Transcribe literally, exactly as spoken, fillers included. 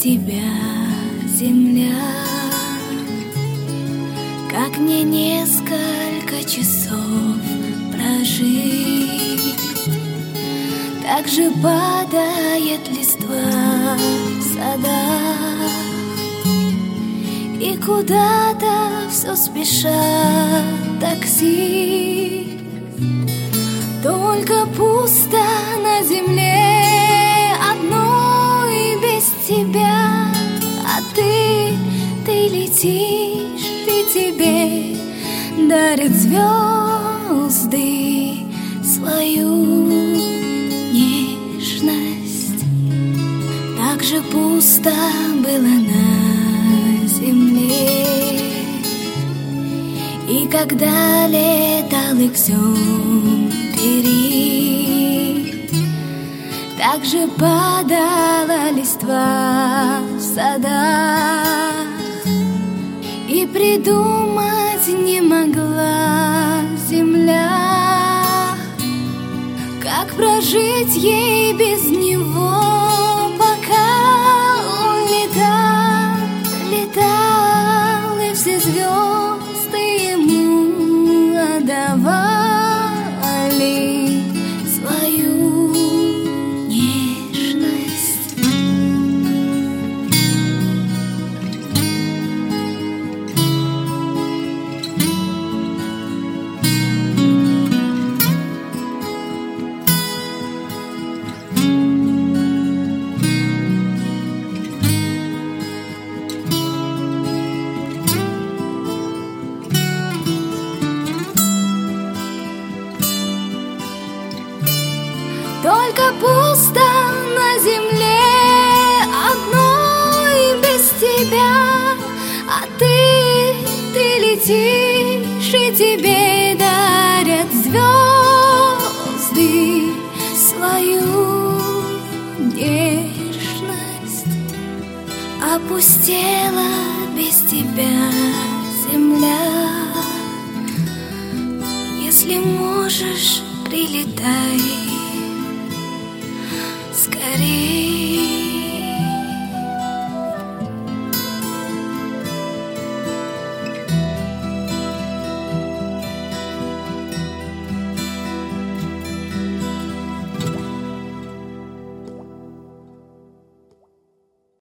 тебя, земля. Как мне несколько часов прожить? Так же падает листва в садах, и куда-то все спешат такси. Только пусто на земле одной без тебя. А ты, ты летишь, и тебе дарят звезды свою нежность. Так же пусто было на земле, и когда летал Экзюпери, так же падала листва в садах, и придумать не могла земля, как прожить ей без него, пока он летал, летал, и все звезды ему отдавали свою нежность. Только пусто на земле одной без тебя. А ты, ты летишь, и тебе дарят звезды свою нежность. Опустела без тебя земля. Если можешь, прилетай скорей.